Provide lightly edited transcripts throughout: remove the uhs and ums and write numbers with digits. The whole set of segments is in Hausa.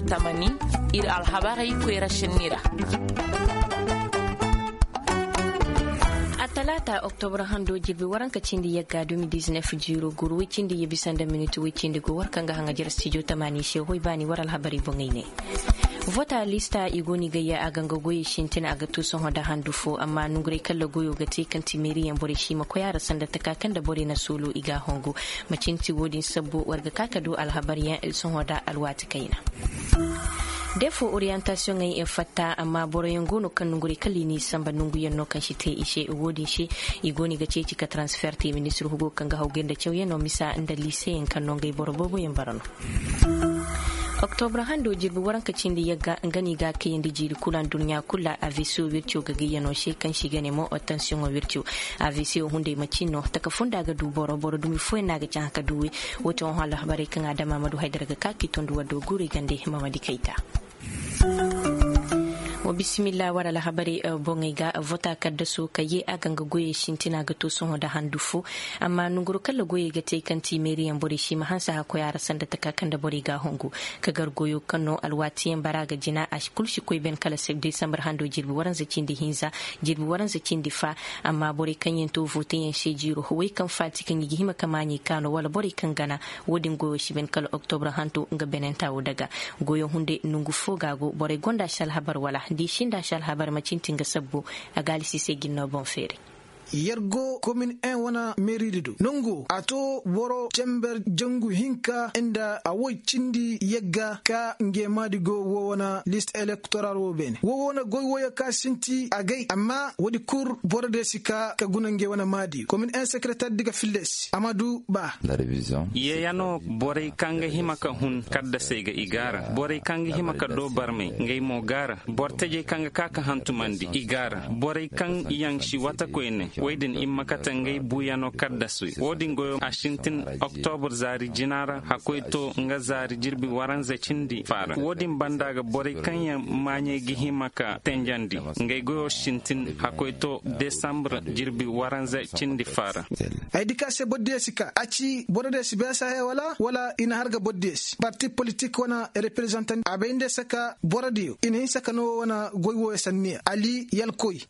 tamani ir alhabarai kwera shinira. Talata Oktober hando jirbi waranka cindi yagga 2019 jiro guru cindi yebisanda minutu cindi go warkanga hanga jira studio tamani she hoy bani waral habari bongaine. Vota lista igoni gaya aganga goyi shintina aga tuson hoda handufo amma nungure kala goyo gati kan timiri yan bore shi mako yara sanda takakan da bore na solo iga hongo macinti wodin sabbo warga kakado alhabari yan ilson hoda alwati kaina. Defo orientation ngai fatta amma boroyen gono kan nunguri kalli ni samba nungu yanno kan shi te ishe wodi shi igoni ga ceci ka transfer te ministre hugo kan ga hawgenda cewye no misa inda lycée en kan nongai borobobo yan barano. Oktober hando jirbi waranka cindi yagga ngani ga kayindi jiri kulan dunya kula aviso virtio ga giyano she kan shi gane mo attention virtio aviso hunde macino taka funda ga du boro dumi fo na ga can ka duwe woto on hala habari kan adama madu haidar ga kaki tondu wado gure gande mamadi kaita. Wa bismillah wara la habari bongiga vota kadda su kaye aganga goye shintina ga to sun da handufu amma nunguru kala goye ga te kan timeriyan bori shi mahansa ha ko yara sanda takakan da bori ga hongo kagar goyo kano alwatiyan baraga jina a kulshi koy ben kala sek december hando jirbi waran zakin di hinza jirbi waran zakin di fa amma bori kan yin to vote yan she jiro wai kan fati kan yi hima kamani kano wala bori kan gana wodin goyo shi ben kala october hanto nga benenta daga goyo hunde nungu fogago bori gonda shal habar wala di shinda shal habar macintin ga sabbo a galisi sai ginno bon fere. Yergo commune 1 wana meridido nongo ato boro chamber jangu hinka inda awoy cindi yegga ka ngemadigo wo wana list electoral wo bene wo wana goy woya ka sinti agay amma wodi kur borde sika ka gunange wana madi commune 1 secrétaire diga filles Amadou Ba la révision yeyano bore kanga himaka hun kadda sega igara bore kanga himaka do barme ngay mo gara borteje kanga kaka hantumandi igara bore kan yang shi wata koyne waydin imma katangay buyano kaddasui wodin goyo ashintin october zari jinara hakoyto nga zari jirbi waranza cindi fara wodin bandaga bore kanya manye gihimaka tenjandi ngay goyo shintin hakoyto december jirbi waranza cindi fara ay dikase boddesika aci boddes besa he wala ina harga boddes parti politique wana representant abende saka boradio ina saka no wana goywo sanni ali yalkoy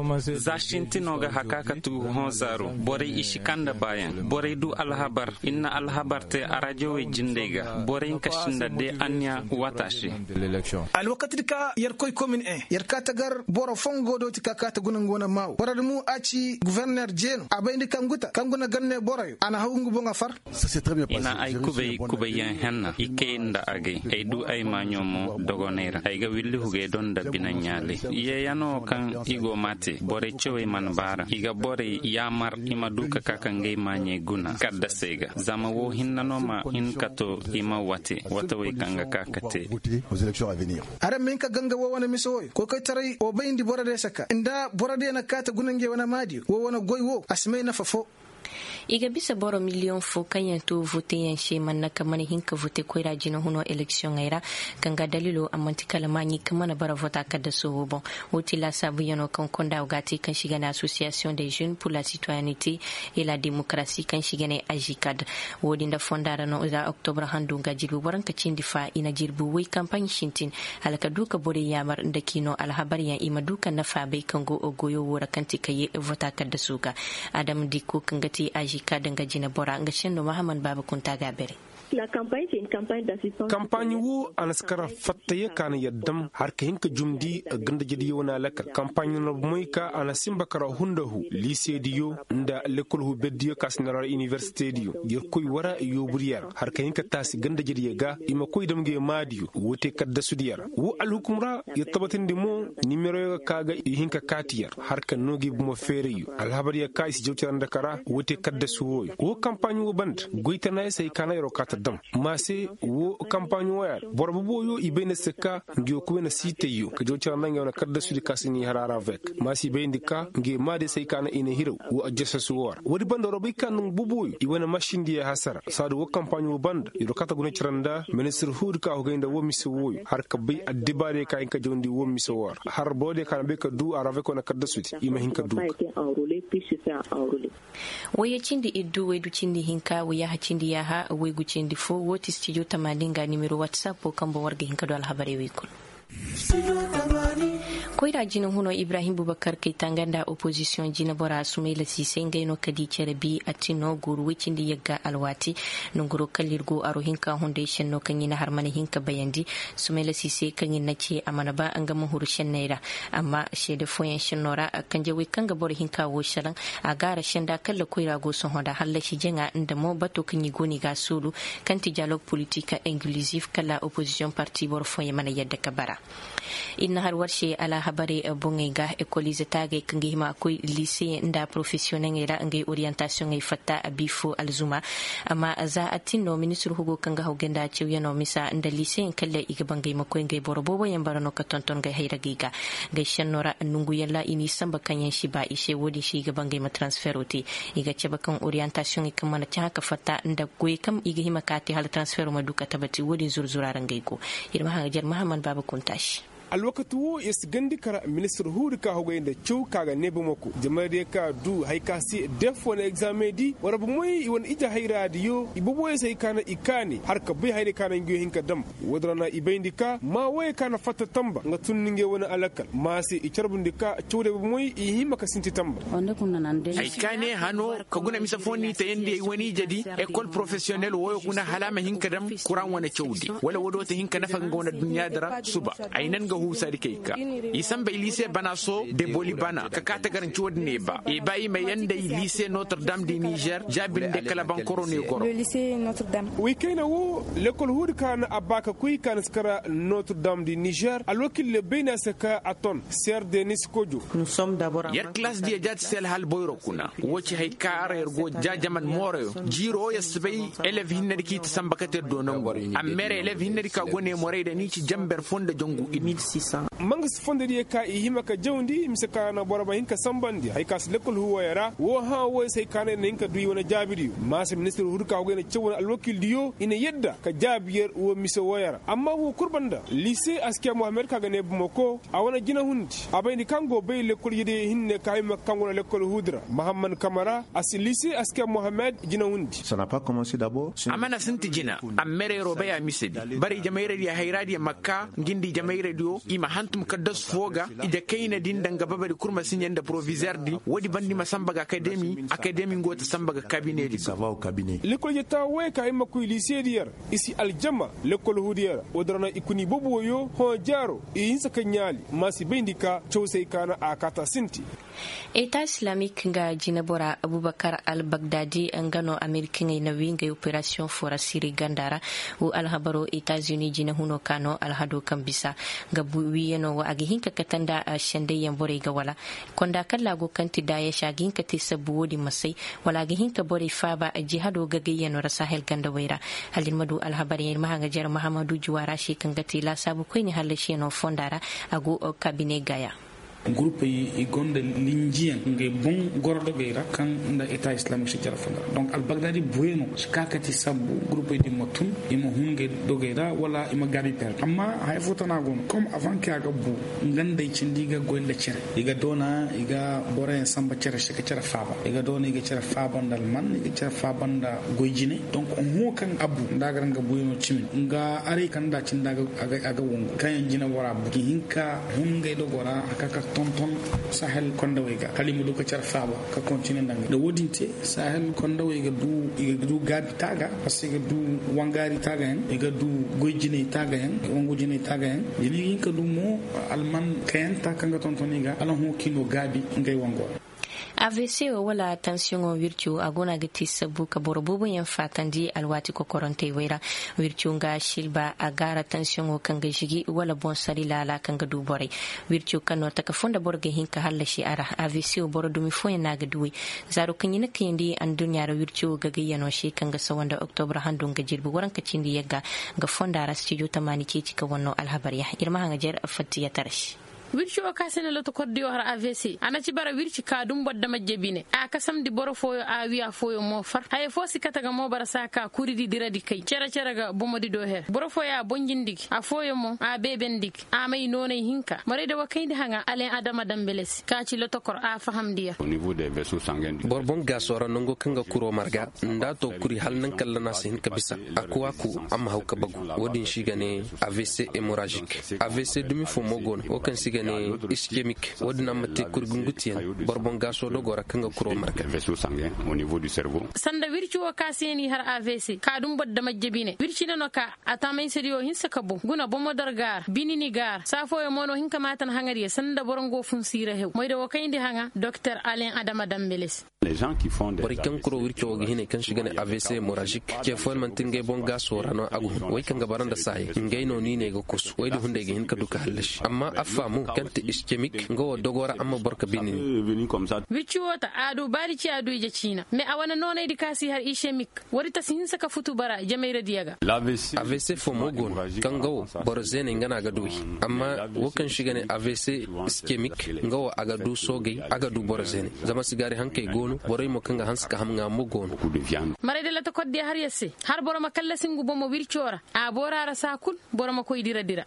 za shintinoga hakaka tu honzaro bore ishikanda bayan bore du alhabar inna alhabar te arajo we jindega bore kashinda de anya watashi alwakati ka yarkoy commune yarkata gar boro fongo do tika kata gunangona maw boradu aci gouverneur jeno abayndi kanguna ganne boroyo ana hawungu bonga far ina ay kubay yan henna ikenda age ay du ay manyomo dogonera ay ga willi huge don da binanyale ye yano kan igo mate bore chewe man bara iga bore yamar ima duka kakangay manye guna kadda sega zama wo hinnanoma in kato ima wate way kanga kakate aux élections à venir ara minka ganga wo wana misoy ko kay taray o bayndi borade saka inda borade na kata gunange wana madi wo wana goy wo asmay na fafo iga bisa boro million fo kanyan to vote yan she manna kamani hinka vote ko ira jina huno election ngaira kanga dalilo amanti kala mani kamana bara vota kada so bon woti la sabu yano kan konda ugati kan shiga na association des jeunes pour la citoyenneté et la démocratie kan shiga ne ajikad wodi nda fondara no ida october handu ngajiru waranka cindi fa ina jirbu wi campagne shintin halaka duka bore yamar nda kino alhabari yan ima duka na fa be kango ogoyo wora kanti kaye vota kada suga adam diko kangati ajika danga jina bora nga shendo Muhammad Baba Kunta Gabere. La campagne, c'est une campagne d'assistance. Campagne wu anaskara fattaye kana yaddam har ka hinka jumdi ganda jadi yona laka campagne no moyka ana simba kara hundahu lycée diyo nda l'école hu beddiyo kasnara université diyo dir koy wara yo buriyar har ka hinka tasi ganda jadi ga ima koy damge madiyo wote kadda sudiyar wu al hukumra yattabatindi mo numero kaga hinka katiyar har ka nogi mo fereyo al habariya kai si jawti anda kara wote kadda suwoy wo campagne wu band goytana sai kana yoro kata dam mase wo campagne waya borbo boyo ibene seka ngi ko na site yo ka jota nanga na kadda sudi kasini harara vek masi be ndika ngi made sai kana ina hiro wo ajessa suwar wodi bando robi kan buboy i wana machine di hasara sadu wo campagne wo band ido kata gune ciranda ministre hud ka ho genda wo miso wo har ka bay addibare ka inka jondi wo miso war har bode kan be ka du arave ko na kadda sudi ima hinka du waya cindi iddu waydu cindi hinka waya ha cindi ya ha waygu cindi fo woti studio tamaninga numero WhatsApp ko kambo warga hinka do alhabari wikul koyra jina huno Ibrahim Boubacar Keita nganda opposition jina bora Soumaila Cissé ngayno kadi cerbi atino guru wicindi yagga alwati no guru kalirgo aro hinka honde shenno kanyina harmane hinka bayandi Soumaila Cissé kanyina ce amana ba an gama huru shennaira amma shede foyen shennora kanje wi kanga bora hinka wo shalan agara shenda kala koyra go son hoda halla shi jenga inda mo bato kanyi goni ga sulu kanti dialogue politique inclusif kala opposition parti bor foyen mana yadda kabara inna har warshe ala habare bongega école tage kangi hima akoy lycée nda professionnel era ngai orientation ngai fatta abifo alzuma amma za atino ministre hugo kanga hogenda ciwyano misa nda lycée kalle iga bangai makoy ngai borobobo yambarano ka tonton ngai hayra giga ngai shannora nungu yalla ini samba kanyen shiba ishe wodi shi iga bangai ma transferoti iga ceba kan orientation ngai kamana ta ka fatta nda goy kam iga hima kati hal transfer ma duka tabati wodi zurzuraran ngai ko irma hajar Muhammad Baba Kuntash alwakatu wo is gandi kara ministre hudu ka hogo inda chow kaga nebe moko jamade ka du haikasi def wona examen di wara bu moy won ija hayra diyo ibubo sai kana ikani har ka bai hayre kana ngiyo hinka dam wodrana ibaindika ma waye kana fatta tamba nga tunninge wona alakal ma sai icarbundika chowde bu moy i hima ka sinti tamba wanda kunna nande haikane hano ka guna misa fonni ta yende woni jadi école professionnelle woyo kuna halama hinka dam kuran wona chowdi wala wodo ta hinka nafa ngona dunya dara suba ainan ga husa dikeika isan bai lycée banaso de bolibana ka kata garan ciwod ne ba e bai mai yanda lycée Notre Dame du Niger jabin de kala bankoro ne goro le lycée Notre Dame weekend wo l'école hud kan abaka kuy kan skara Notre Dame du Niger alokil le bena saka aton ser Denis Kodjo nous sommes d'abord yar classe die jat sel hal boyro kuna woci hay kaara ergo jajaman moro jiro yasbay élève hinne ki tsambakate do non amere élève hinne ka gone more da ni ci jamber fonde jongu 1600 mangas fonde die ka i hima ka jawndi misaka na boraba hinka sambandi hay kas l'école huwa yara wo ha wo sai kana ne hinka duyi wona jabiri mas ministre hud ka gone cewon alwakil diyo ina yedda ka jabiyer wo miso wayara amma wo kurbanda lycée Askia Mohamed ka gane bumoko a wona jina hundi abayni kango bay l'école yede hinne ka hima kango na l'école hudra Mohamed Kamara as lycée Askia Mohamed jina hundi ça n'a pas commencé d'abord amana sinti jina amere robaya misedi bari jamaire di hayradi makka ngindi jamaire dio ima hantum kaddas foga ida kayna din danga babari kurma sinyanda proviseur di wodi bandi masamba academy ngota samba ga cabinet di ça va au cabinet l'école yeta way ka ima ku lycée dier ici aljama l'école hudiera odrana ikuni bobo yo ho jaro insa kanyali masi bindika chosei kana akata sinti État islamique nga jinabora Abubakar al-Baghdadi ngano American na winga operation for asiri gandara u alhabaro États-Unis jina huno kano alhado kambisa nga buwiyeno wa agihinka katanda shende yambore ga wala konda kala go kanti da ya shaginka tisabu wodi masai wala agihinka bore faba jihado gagayeno rasahel gandawaira halin madu alhabari mahanga jar Muhammadu Juwara shi kangati la sabu koyni halashi no fondara ago kabine gaya groupe yi gonda linjiyan ngay bon gordo be rakkan nda état islamique ci jarafanga donc al baghdadi bueno skakati sabbu groupe di motun ima hunge dogeda wala ima gabi per amma hay fotana gon comme avant que aga bu ngande ci ndiga goynda cere iga dona iga bore samba cere shaka cere faba iga dona iga cere faba ndal man iga cere faba nda goyjine donc on ho kan abu ndaga nga buyno cimin nga ari kan da ci ndaga aga wongo kan jina wara bu hinka hunge dogora akaka tonton sahel kondawega kalimu du ko cer faba ka continue ndang do wodinte sahel kondawega du gabi taga parce que du wangari taga en e du goyjine taga en wongujine taga en yini ko du mo alman kayen takanga tontoniga ala ho kino gabi ngay wango AVC wala tension virtue agona gati sabu ka borobobo yan fatandi alwati ko koronte wera virtue nga shilba agara tension kanga shigi wala bon sari lala kanga du bore virtue kano taka fonda borge hinka halashi ara AVC borodumi foya naga duwi zaro kanyina kindi an dunyaro virtue gaga yano shi kanga sawanda october handun ga jirbu waran kacindi yaga ga fonda ra studio tamani ci ka wonno alhabariya irma hanga jer fatiya tarash wirci o kasene loto koddi o har AVC anaci bara wirci ka dum bodda majjebine a kasam di boro foyo a wiya foyo mo far hay fo sikata ga mo bara saka kuridi diradi kay cera ga bomodi do her boro foya bonjindik a foyo mo a bebendik a may nonay hinka marede wa kayndi hanga alen adama dambeles ka ci loto kor a fahamdiya au niveau des vaisseaux sanguins borbon gasora nongo kanga kuro marga nda to kuri hal nan kallana sin kabisa akwa ku amma hauka bagu wodin shigane AVC hémorragique AVC dumi fo mogon o kan sigane ischemique wodin amate kurgungutien borbon gaso do gora kanga kuro marga vaisseaux sanguins au niveau du cerveau sanda wirci o kaseni har AVC ka dum bodda majjebine wirci nano ka atamay serio hinsa kabu guna bomo dargar binini gar safo e mono hinka matan hangari sanda borongo fun sira hew moyde o kayndi hanga docteur Alain Adama Dambeles les gens qui font des borikan kuro wirci o gihine kan shigane AVC hémorragique ke fon man tinge bon gaso rano agu way kan gabaranda sai ngay no ni ne go kus way do hunde ge hinka duka halash amma afamu kante ischemique ngo dogora amma borka binini venu comme ça wirci wota adu bari ci adu je cina mais awana nonay di kasi har ischemique warita sin saka futu bara jameira diaga AVC fo mogon kango borzene ngana gadu amma wokan shigane AVC ischemique ngo agadu soge agadu borzene zama sigari hanke gonu boray mo kanga hanska hamnga mogon mare de la to koddi har yesse har boroma kala singu bomo wirciora a borara sakul boroma koy dira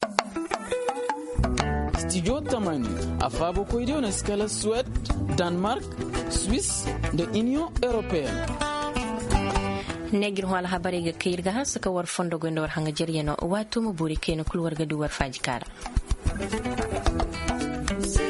Studio Tamani afabo koyde na skala Suède, Danemark, Suisse da Union Européenne. negir wala habari ga kairga har suka war fondo gondo war hanga jeriyano wato mu buri keno kulwar ga duwar fajikara